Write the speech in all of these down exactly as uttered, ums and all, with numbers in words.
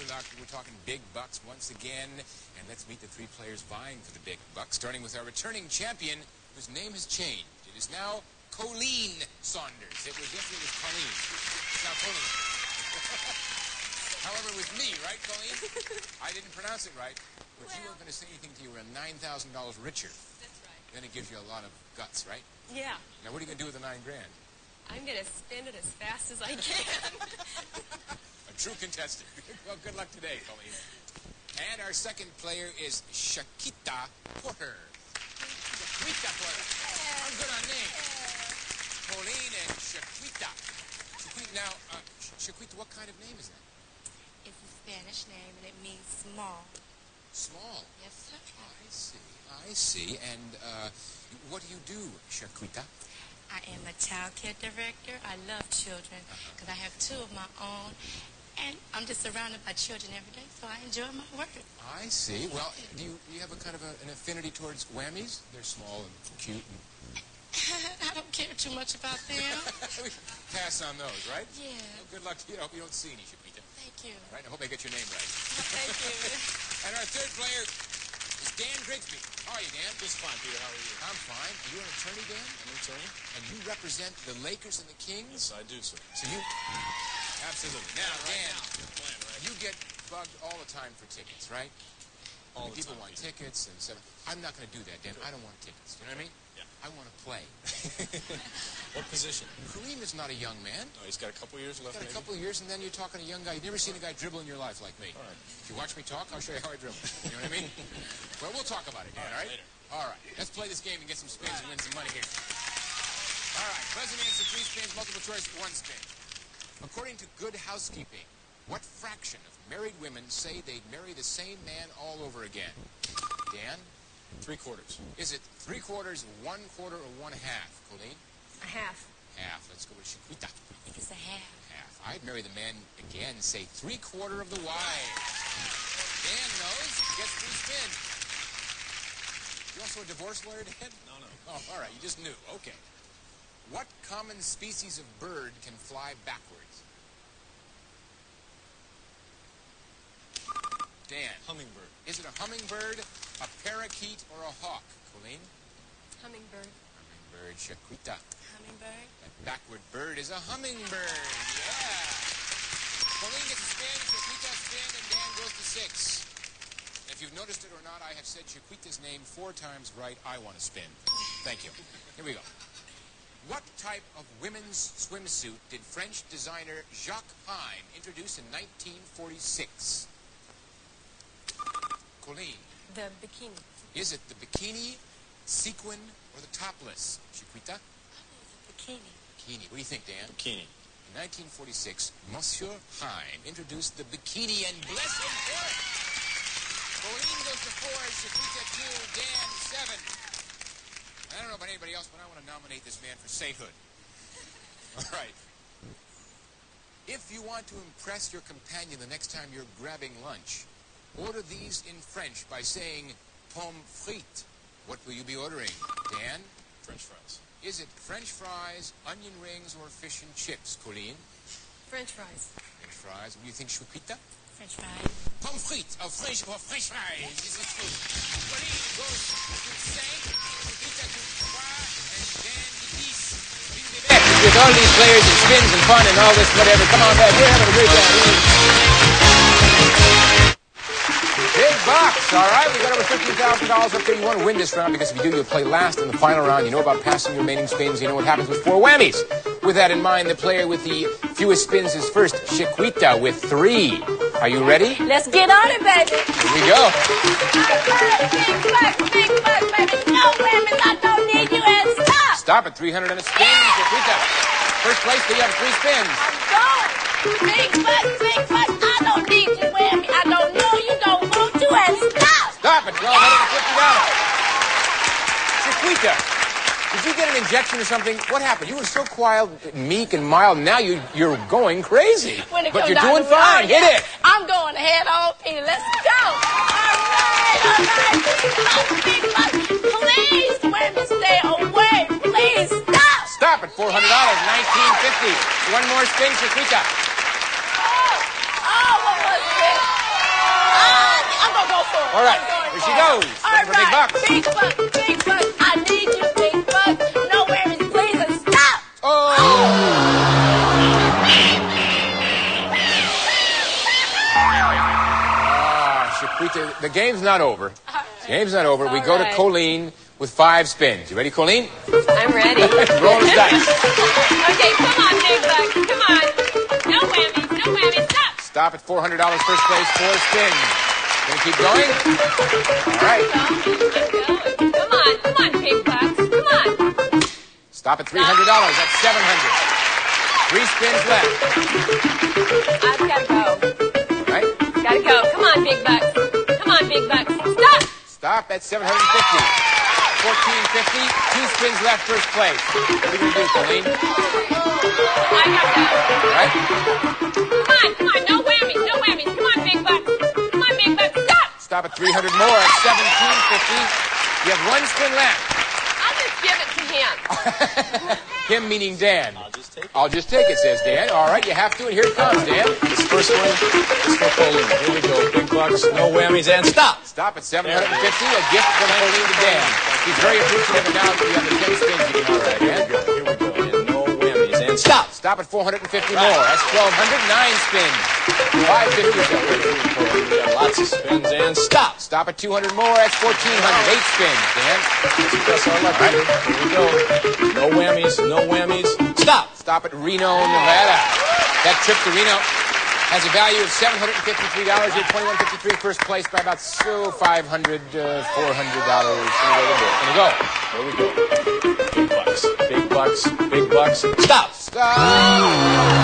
luck. We're talking big bucks once again. And let's meet the three players vying for the big bucks, starting with our returning champion, whose name has changed. It is now Colleen Saunders. It was yesterday it was Colleen. It's now Colleen. However, with me, right, Colleen? I didn't pronounce it right. But well, you weren't going to say anything till you were nine thousand dollars richer. That's right. Then it gives you a lot of guts, right? Yeah. Now, what are you going to do with the nine grand? I'm going to spend it as fast as I can. A true contestant. Well, good luck today, Colleen. And our second player is Shaquita Porter. Shaquita Porter. Oh, good on name. Colleen and Shaquita. Shaquita. Now, uh, Shaquita, what kind of name is that? It's a Spanish name, and it means small. Small? Yes, sir. I see. I see. And uh, what do you do, Shaquita? I am a child care director. I love children because I have two of my own. And I'm just surrounded by children every day, so I enjoy my work. I see. Well, do you, do you have a kind of a, an affinity towards whammies? They're small and cute. And... I don't care too much about them. Pass on those, right? Yeah. Well, good luck to you. I hope you don't see any, Shaquita. Thank you. All right, I hope I get your name right. Thank you. And our third player is Dan Grigsby. How are you, Dan? Just fine, Peter. How are you? I'm fine. Are you an attorney, Dan? I'm an attorney. And you represent the Lakers and the Kings? Yes, I do, sir. So you... Absolutely. Now, right Dan, now, good plan, right? you get bugged all the time for tickets, right? All the People time, want Peter. tickets and stuff. I'm not going to do that, Dan. I don't want tickets. You know what I mean? Yeah. I want to play. What position? Kareem is not a young man. No, he's got a couple years left, Got a maybe? couple of years, and then you're talking to a young guy. You've never seen a guy dribble in your life like me. All right. If you watch me talk, I'll show you how I dribble. You know what I mean? Well, we'll talk about it, Dan, all right? Later. All right. Let's play this game and get some spins and win some money here. All right. Present answer, three spins, multiple choice, one spin. According to Good Housekeeping, what fraction of married women say they'd marry the same man all over again? Dan? Three quarters. Is it three quarters, one quarter, or one half? Colleen? A half. Half. Let's go with Shaquita. I think it's a half. Half. I'd marry the man again, say three quarter of the wives. Dan knows. Gets three spins. You also a divorce lawyer, Dan? No, no. Oh, all right. You just knew. Okay. What common species of bird can fly backwards? Dan. Hummingbird. Is it a hummingbird, a parakeet, or a hawk? Colleen? Hummingbird. Hummingbird. Shaquita. Hummingbird. That backward bird is a hummingbird. Yeah. Colleen gets a spin, Shaquita a spin, and Dan goes to six. And if you've noticed it or not, I have said Shaquita's name four times right. I want to spin. Thank you. Here we go. What type of women's swimsuit did French designer Jacques Heim introduce in nineteen forty-six? Colleen. The bikini. Is it the bikini, sequin, or the topless? Shaquita? Bikini. Bikini. What do you think, Dan? Bikini. In nineteen forty-six, Monsieur Heim introduced the bikini, and bless him for it. Colleen goes to four, Shaquita two, Dan seven. I don't know about anybody else, but I want to nominate this man for sainthood. All right. If you want to impress your companion the next time you're grabbing lunch, order these in French by saying pommes frites. What will you be ordering? Dan? French fries. Is it French fries, onion rings, or fish and chips, Colleen? French fries. French fries. What do you think, Shaquita? French fries. Pommes frites, or French, or French fries. This is true. Colleen goes to cinq, Shaquita to trois, and Dan to dix. With all these players and spins and fun and all this whatever, come on back. We're having a great time. Big box, all right? We got over fifteen thousand dollars up there. You want to win this round because if you do, you'll play last in the final round. You know about passing your remaining spins. You know what happens with four whammies. With that in mind, the player with the fewest spins is first, Shaquita, with three. Are you ready? Let's get on it, baby. Here we go. Big buck, big buck, baby. No women, I don't need you, and stop. Stop at three hundred and a spin, Shaquita. First place, you have three spins. I'm going. Big buck, big buck, I don't need you, whammy. I don't know you, don't want you, and stop. Stop at twelve hundred fifty dollars. Shaquita, did you get an injection or something? What happened? You were so quiet, meek, and mild. Now you, you're going crazy. When it But comes you're down doing to fine. it, Hit it. I'm going ahead on, Peter. Let's go. All right, all right. Big buck, big buck. Please, whammy, stay away. Please stop. Stop at four hundred dollars, nineteen fifty. One more spin, Shaquita. Oh, oh, what was this? All right, here she goes. All Looking for big right, bucks. big bucks, big bucks. I need you, big bucks. No worries, please, and stop. Oh! Ah, Shaquita, the game's not over. The game's not over. We All go to right. Colleen with five spins. You ready, Colleen? I'm ready. Roll the dice. Okay, come on, big bucks. Come on. No whammies, no whammies. Stop. Stop at four hundred dollars first place, four spins. Gonna keep going? All right. Keep going. Come on, come on, big bucks. Come on. Stop at three hundred dollars. That's seven hundred dollars. Three spins left. I've got to go. All right. Gotta go. Come on, big bucks. Come on, big bucks. Stop. Stop at seven hundred fifty dollars. fourteen fifty. Two spins left first place. What are you going to do, Colleen? I gotta go. All right. Come on, come on. No whammies, no whammies. Come on, big bucks. Come on, big bucks. Stop. Stop at three hundred more at seventeen fifty. You have one spin left. I'll just give it to him. Him meaning Dan. I'll just take it. I'll just take it, says Dan. All right, you have to, and here it comes, Dan. This first one is for Colleen. Here we go. Big bucks, no whammies, and stop. Stop at seven hundred fifty. A gift from Colleen to Dan. He's very appreciative, and now you have the ten spins you can all right, Dan. Here we go. And no whammies, and stop. Stop at four hundred fifty more. That's twelve hundred. Nine spins. five fifty. We got lots of spins, and stop. Stop at two hundred more. That's fourteen hundred. Eight spins, Dan. That's our luck. Here we go. No whammies, no whammies. Stop. Stop at Reno, Nevada. That trip to Reno has a value of seven hundred fifty-three dollars. You're twenty-one fifty-three, first place by about so five hundred dollars, uh, four hundred dollars. Gonna go. Here we go. Big bucks, big bucks, big bucks. Stop. Stop.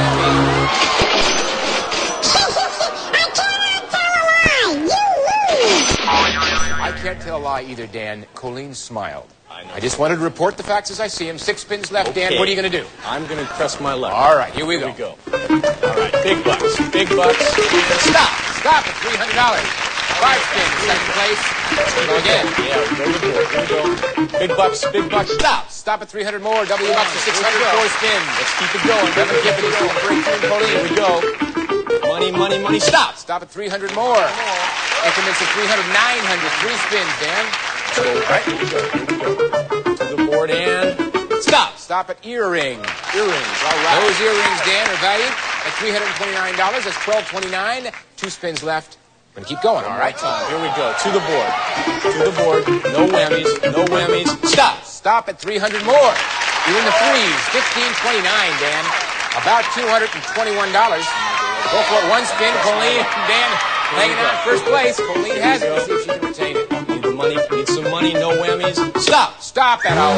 I can't tell a lie either, Dan. Colleen smiled. I know. I just wanted to report the facts as I see them. Six spins left, Dan. Okay. What are you going to do? I'm going to press my luck. All right, here we Here go. we go. All right, big bucks, big bucks. Stop. Stop at three hundred dollars. Five spins, second place. Go again. Yeah, go to the board. Here we go. Big bucks, big bucks. Stop. Stop at three hundred more. W bucks to six hundred. Four spins. Let's keep it going. Seven fifty for breakthrough and Colleen. Here we go. Money, money, money. Stop. Stop at three hundred more. Increments of three hundred, nine hundred. Three spins, Dan. So, right, here we go. Here we go. To the board and stop. Stop at earrings. Earrings. All right. Those earrings, Dan, are valued at three hundred twenty-nine dollars. That's twelve twenty-nine. Two spins left. We're going to keep going, all right? Here we go. To the board. To the board. No whammies. No whammies. Stop. Stop at three hundred more. You're in the threes. fifteen twenty-nine, Dan. About two hundred twenty-one dollars. Go for it. One spin. Colleen, Dan, hanging out in first place. Colleen has it. Let's see if she can retain it. Need the money. Need some money. No whammies. Stop. Stop at all.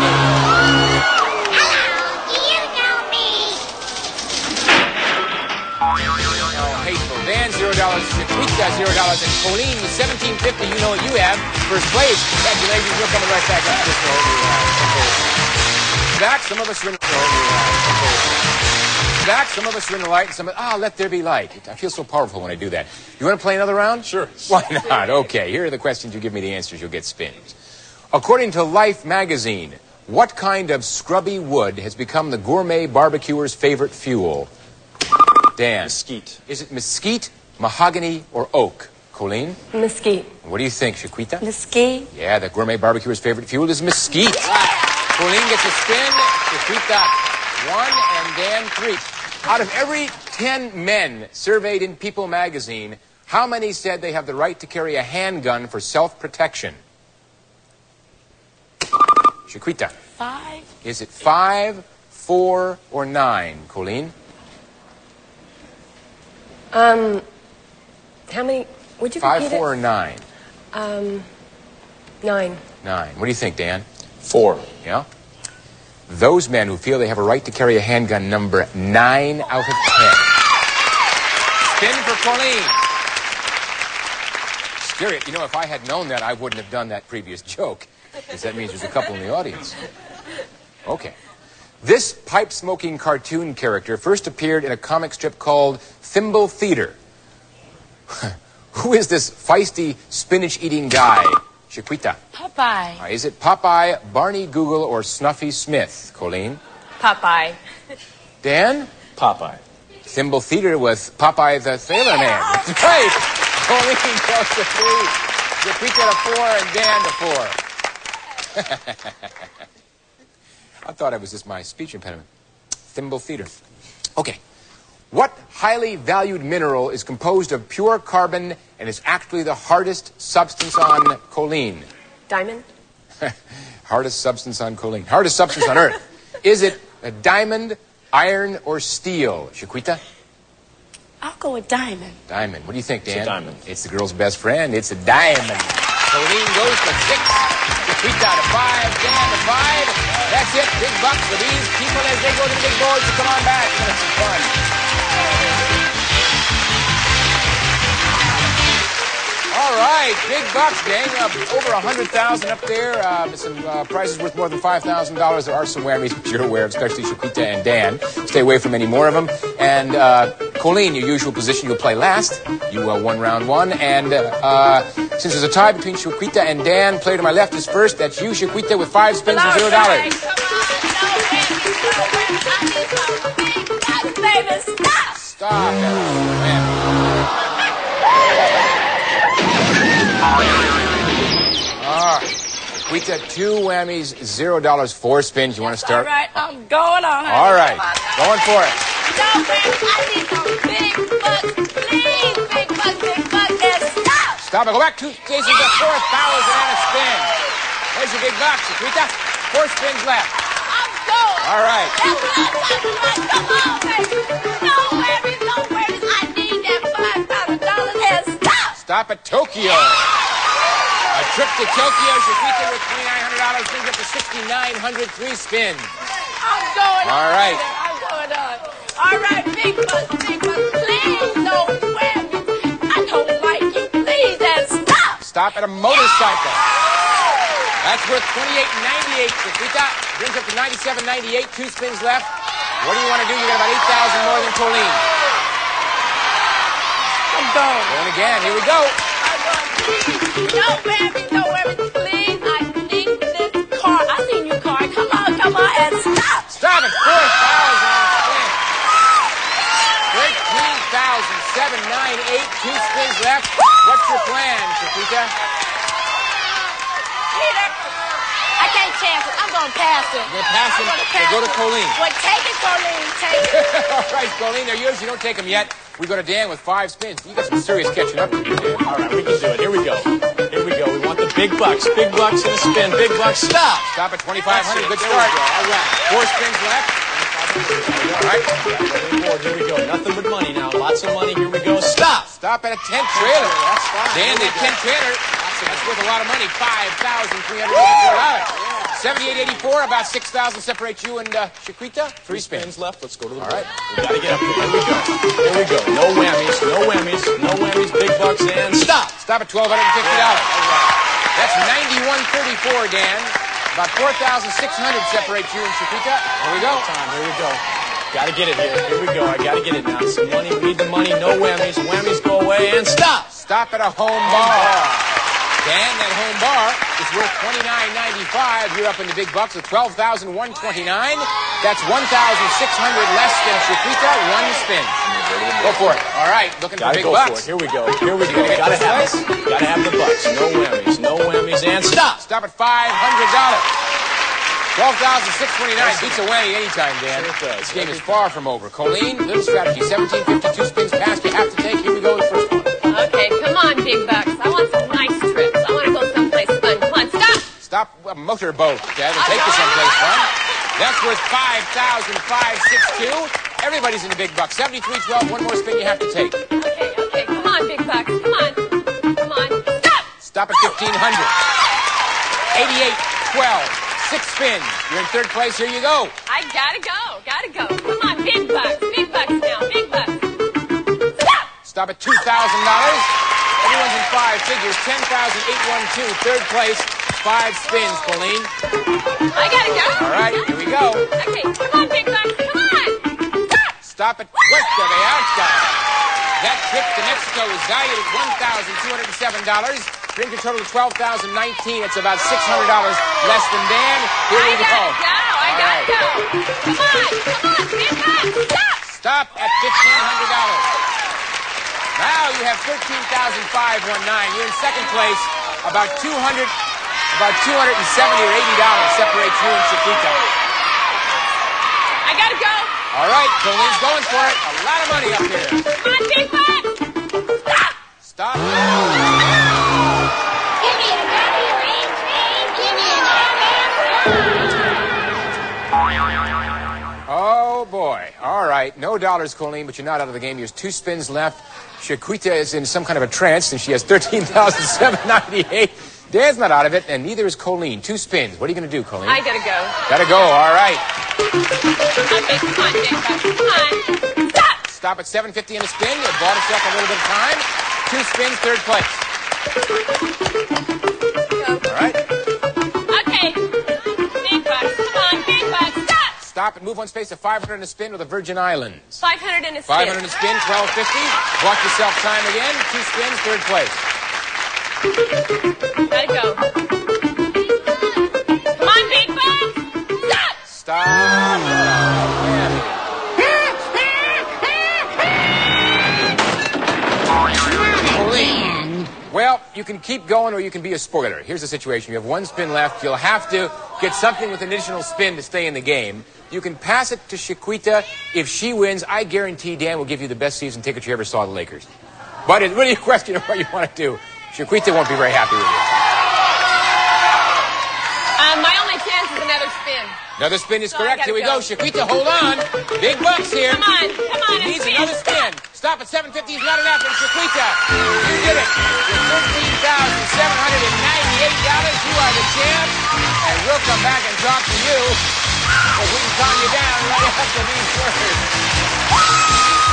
Oh, hateful. Dan, zero dollars. Shaquita, zero dollars. And Colleen, seventeen fifty. You know what you have. First place. Congratulations. We're coming right back after this. Back. Some of us are in the back. Some of us are in the light. And some of ah, let there be light. I feel so powerful when I do that. You want to play another round? Sure. Why not? Okay. Here are the questions. You give me the answers. You'll get spins. According to Life magazine, what kind of scrubby wood has become the gourmet barbecuer's favorite fuel? Dan. Mesquite. Is it mesquite, mahogany, or oak? Colleen? Mesquite. What do you think, Shaquita? Mesquite. Yeah, the gourmet barbecuer's favorite fuel is mesquite. Colleen gets a spin, Shaquita one, and Dan three. Out of every ten men surveyed in People magazine, how many said they have the right to carry a handgun for self-protection? Shaquita. Five. Is it five, four, or nine, Colleen? Um, how many? Would you Five, repeat four, it? or nine? Um, nine. Nine. What do you think, Dan? Four. Yeah? Those men who feel they have a right to carry a handgun number nine out of ten. Spin for Colleen. Scary. You know, if I had known that, I wouldn't have done that previous joke. Because that means there's a couple in the audience. Okay. This pipe-smoking cartoon character first appeared in a comic strip called Thimble Theater. Who is this feisty, spinach-eating guy? Shaquita. Popeye. Uh, is it Popeye, Barney Google, or Snuffy Smith, Colleen? Popeye. Dan? Popeye. Thimble Theater with Popeye the Sailor Man. That's right. Colleen goes to three. Chiquita to four, and Dan to four. I thought it was just my speech impediment. Thimble theater. Okay. What highly valued mineral is composed of pure carbon and is actually the hardest substance on choline? Diamond? Hardest substance on choline. Hardest substance on Earth. Is it a diamond, iron, or steel? Chiquita? I'll go with diamond. Diamond. What do you think, Dan? It's a diamond. It's the girl's best friend. It's a diamond. Choline goes to six. Chiquita to five. Dan to five. That's it. Big bucks for these people as they go to the big boards. So come on back. It's going to be some fun. All right, big bucks, gang. Uh, over one hundred thousand dollars up there. Uh, some uh, prizes worth more than five thousand dollars. There are some whammies, which you're aware of, especially Chiquita and Dan. Stay away from any more of them. And uh, Colleen, your usual position, you'll play last. You uh, won round one. And uh, uh, since there's a tie between Chiquita and Dan, player to my left is first. That's you, Chiquita, with five spins and zero dollars. Come on, no whammies, no whammies. I need some big bucks, baby. Stop! Stop it. Man. Ah, Chiquita, two whammies, zero dollars, four spins. You want to start? All right, I'm going on. honey. All right, Come on. going for it. No whammies. I need some big bucks, please. Big bucks, big bucks, and stop! Stop it. Go back two stations at four thousand and a spin. There's your big bucks, Chiquita. Four spins left. I'm going. All right. That's right, that's right. Come on, baby. No whammies, no whammies. I need that five thousand dollars and stop! Stop at Tokyo. A trip to Tokyo, Chiquita with twenty-nine hundred dollars brings up to sixty-nine hundred, three spins. I'm going All on. right. baby. I'm going on. All right, big bucks, big bucks. Please, no whammies. I don't like you. Please, and stop! Stop at a motorcycle. That's worth twenty-eight ninety-eight, Chiquita. Brings up to ninety-seven ninety-eight, two spins left. What do you want to do? You got about eight thousand more than Colleen. I'm going. Going again. Here we go. I'm going. No whammies, no whammies. Please, I need this car. I see you car. Come on, come on, and stop! Stop at four thousand on the spin. thirteen thousand seven hundred ninety-eight, two spins left. What's your plan, Chiquita? Peter, I can't chance it. I'm going to pass it. You're gonna pass I'm him? gonna Well, pass go to it. Colleen. Well, take it, Colleen. Take it. All right, Colleen, they're yours. You don't take them yet. We go to Dan with five spins. You got some serious catching up to do, Dan. All right, we can do it. Here we go. Here we go. We want the big bucks. Big bucks in a spin. Big bucks. Stop. Stop at twenty-five hundred. Good There we start. go. All right. Four spins left. All right. Forward. Here we go. Nothing but money now. Lots of money. Here we go. Stop. Stop at a tent trailer. That's fine. Dan, Here we the go. tent trailer. That's worth a lot of money. five thousand three hundred eighty-four dollars. seventy-eight eighty-four. About six thousand separates you and uh, Chiquita. Three spins. Spins left. Let's go to the All board. right. We gotta get up here. Here we go. Here we go. No whammies. No whammies. No whammies. Big bucks and stop. Stop at twelve fifty dollars. That's ninety-one thirty-four, Dan. About four thousand six hundred separates you and Chiquita. Here we go. Time. Here we go. Gotta get it here. Here we go. I gotta get it now. Some money. We need the money. No whammies. Whammies go away and stop. Stop at a home bar. Dan, that home bar is worth twenty-nine ninety-five. You're up in the big bucks with twelve thousand one hundred twenty-nine. That's one thousand six hundred less than Chiquita. One spin. Go for it. All right, looking Gotta for big go bucks. for it. Here we go. Here we go. Gonna get Gotta this have place? it. Gotta have the bucks. No whammies. No whammies and stop. Stop at five hundred dollars. twelve thousand six hundred twenty-nine. Beats a whammy anytime, Dan. Sure it does. This game is far from over. Colleen, little strategy. seventeen fifty-two spins past you have to take. Here we go with the first one. Okay, come on, big bucks. I want some nice trips. I want to go someplace fun. Come on, stop. Stop a motorboat, Dad, and take you someplace fun. That's worth five thousand five hundred sixty-two. Everybody's in the big bucks. seventy-three twelve. One more spin you have to take. Okay, okay, come on, big bucks. Come on. Come on. Stop. Stop at fifteen hundred. eighty-eight twelve. Six spins. You're in third place. Here you go. I gotta go. Gotta go. Come on, big bucks. Big bucks now. Big bucks. Stop. Stop at two thousand dollars. Everyone's in five figures. ten thousand eight hundred twelve. Third place. Five spins, Colleen. I gotta go. All right, here we go. Okay, come on, big bucks. Come on. Stop. Stop at Puerto Vallarta. That trip to Mexico is valued at one thousand two hundred seven dollars. Brings a total of twelve thousand nineteen dollars. It's about six hundred dollars less than Dan. Here I we go. gotta go. I All gotta right. go. Come on. Come on, big bucks. Stop. Stop at fifteen hundred dollars. Now you have thirteen thousand five hundred nineteen. You're in second place. about two hundred, about two hundred seventy or eighty dollars separates you and Chiquita. I gotta go. All right, Colleen's going for it. A lot of money up here. Come on, big bucks. Stop. Give me a happy rain train. Give me an Oh, boy. All right. No dollars, Colleen, but you're not out of the game. There's two spins left. Chiquita is in some kind of a trance, and she has thirteen thousand seven hundred ninety-eight. Dan's not out of it, and neither is Colleen. Two spins. What are you going to do, Colleen? I gotta go. Gotta go. All right. Come on, big, come on, big bucks. Come on. Stop. Stop at seven fifty in a spin. You bought yourself a little bit of time. Two spins, third place. All right. Okay. Big bucks. Come on, big bucks. Stop. Stop and move one space to five hundred in a spin with the Virgin Islands. five hundred in a spin. five hundred in a spin, twelve fifty. Bought yourself time again. Two spins, third place. Gotta go. Come on, big bucks. Stop. Stop. Colleen. Well, you can keep going or you can be a spoiler. Here's the situation. You have one spin left. You'll have to get something with an additional spin to stay in the game. You can pass it to Chiquita. If she wins, I guarantee Dan will give you the best season ticket you ever saw of the Lakers. But it's really a question of what you want to do. Chiquita won't be very happy with you. Um, my only chance is another spin. Another spin is So I correct. gotta Here we go. go. Chiquita, hold on. Big bucks here. Come on, come on, It a needs spin. another spin. Stop at seven fifty is not enough. And Chiquita, you did it. With thirteen thousand seven hundred ninety-eight dollars, you are the champ. And we'll come back and talk to you if we can calm you down right after these words.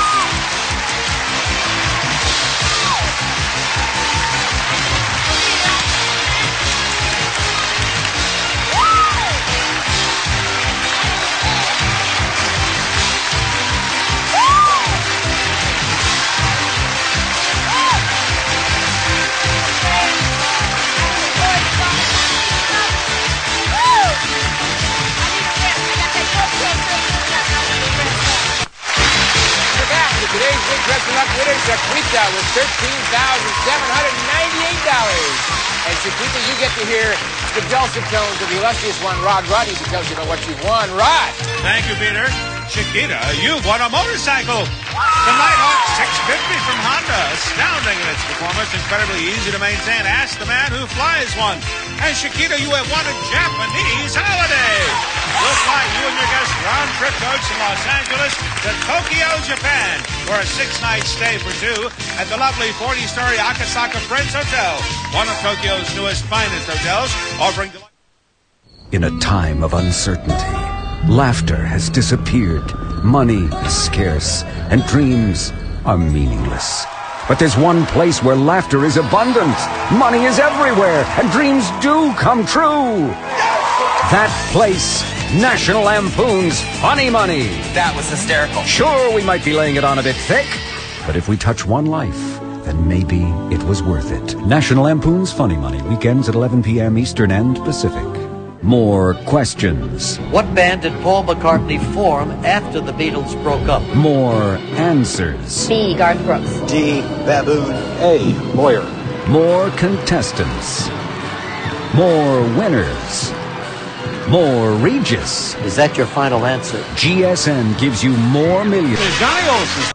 Today's big Wrestling Up winner, Chiquita, with thirteen thousand seven hundred ninety-eight dollars. And Chiquita, you get to hear the dulcet tones of the illustrious one, Rod Rodney, who tells you about what you've won. Rod! Thank you, Peter. Chiquita, you've won a motorcycle. The Nighthawk six fifty from Honda. Astounding in its performance, incredibly easy to maintain. Ask the man who flies one. And Chiquita, you have won a Japanese holiday. We'll fly you and your guests round-trip coach from Los Angeles to Tokyo, Japan, for a six-night stay for two at the lovely forty-story Akasaka Prince Hotel, one of Tokyo's newest, finest hotels, offering delight. In a time of uncertainty, laughter has disappeared, money is scarce, and dreams are meaningless. But there's one place where laughter is abundant, money is everywhere, and dreams do come true. That place, National Lampoon's Funny Money. That was hysterical. Sure, we might be laying it on a bit thick, but if we touch one life, then maybe it was worth it. National Lampoon's Funny Money, weekends at eleven p.m. Eastern and Pacific. More questions. What band did Paul McCartney form after the Beatles broke up? More answers. B. Garth Brooks. D. Baboon. A. Lawyer. More contestants. More winners. More Regis. Is that your final answer? G S N gives you more millions. Johnny Olsen.